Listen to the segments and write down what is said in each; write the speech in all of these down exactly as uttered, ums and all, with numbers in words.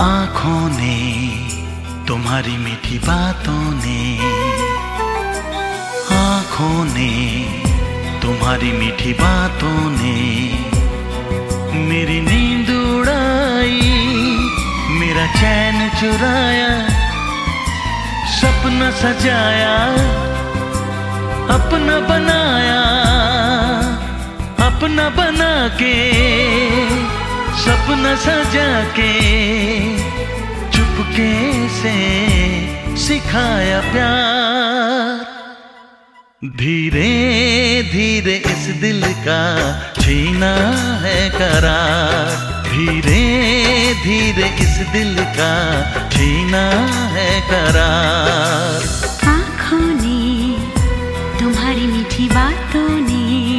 आँखों ने, तुम्हारी मीठी बातों ने, आँखों ने, तुम्हारी मीठी बातों ने मेरी नींद उड़ाई, मेरा चैन चुराया, सपना सजाया, अपना बनाया, अपना बना के, सपना सजा के, चुपके से सिखाया प्यार। धीरे धीरे इस दिल का छीना है करार, धीरे धीरे इस दिल का छीना है करार। आँखों ने, तुम्हारी मीठी बातों ने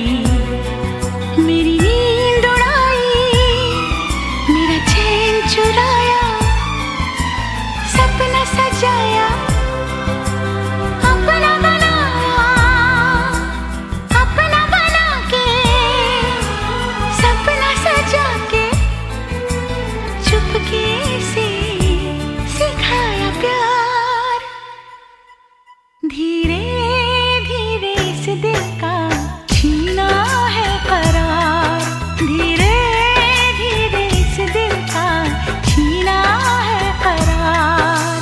मेरी नींद उड़ाई, मेरा चैन चुराया, सपना सजाया, अपना बनाया, अपना बना के, सपना सजा के, चुपके से सिखाया प्यार। धीरे धीरे इस दिल का छीना है करार, धीरे धीरे इस दिल का छीना है करार।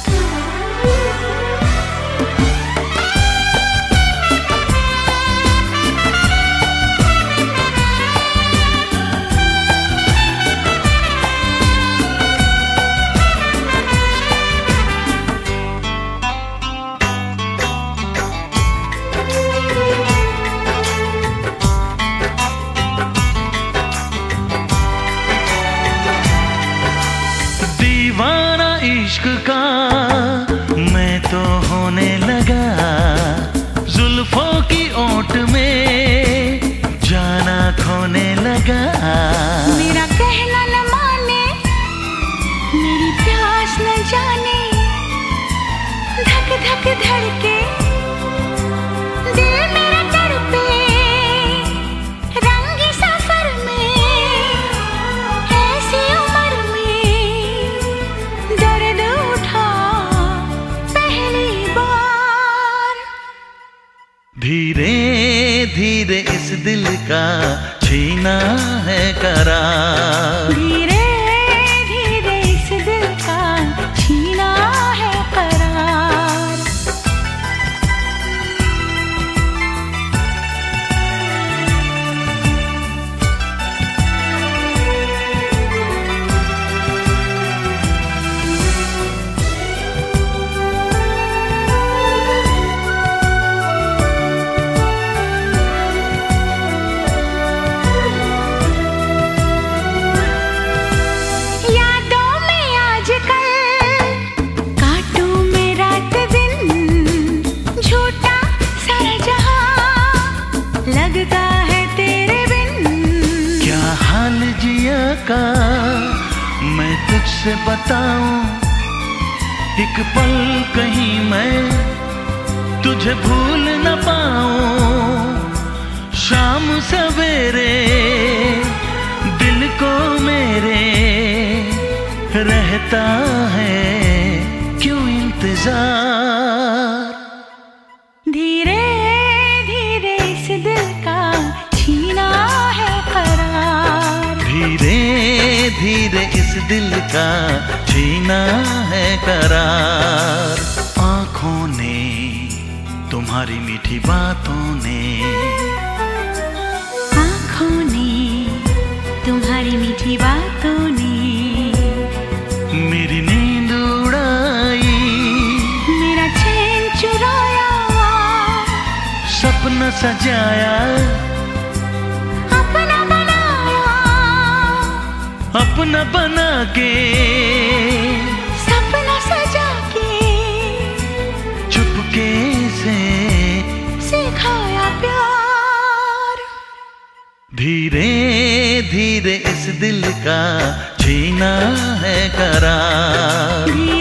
दीवाना इश्क का मैं तो होने लगा, जुल्फों की ओट में जाना खोने लगा। मेरा कहना न माने, मेरी प्यास न जाने, धक धक धड़के, दिल मेरा तड़पे, रंगी सफर में, ऐसी उम्र में दर्द उठा पहली बार। धीरे धीरे इस दिल का छीना है करार, धीरे धीरे इस दिल का छीना है करार। यादों में आजकल काटूं मैं रात दिन, झूठा सारा जहां लगता है तेरे बिन। क्या हाल जिया का मैं तुझसे बताऊं, एक पल कहीं मैं तुझे भूल न पाऊं। शाम सवेरे दिल को मेरे रहता है क्यों इंतजार। धीरे धीरे इस दिल का छीना है करार, धीरे धीरे इस दिल का छीना है करार। आँखों ने, तुम्हारी मीठी बातों ने, आँखों ने, तुम्हारी मीठी बातों ने मेरी नींद उड़ाई, मेरा चैन चुराया, सपना सजाया, अपना बनाया, अपना बना के, सपना सजा के, चुपके से सिखाया प्यार। धीरे धीरे इस दिल का छीना है करार।